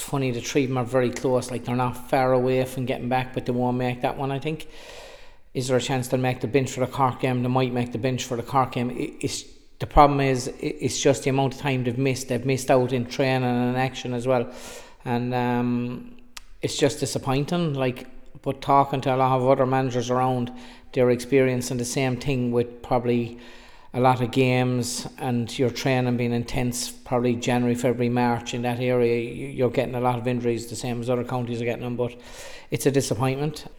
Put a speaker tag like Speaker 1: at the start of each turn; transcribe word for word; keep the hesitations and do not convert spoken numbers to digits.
Speaker 1: funny, the three of them are very close. Like, they're not far away from getting back, but they won't make that one, I think. Is there a chance they'll make the bench for the Cork game? They might make the bench for the Cork game. It, it's the problem is it's just the amount of time they've missed. They've missed out in training and in action as well, and um, it's just disappointing. Like, but talking to a lot of other managers around, they're experiencing the same thing with probably a lot of games and your training being intense. Probably January, February, March in that area, you're getting a lot of injuries, the same as other counties are getting them. But it's a disappointment.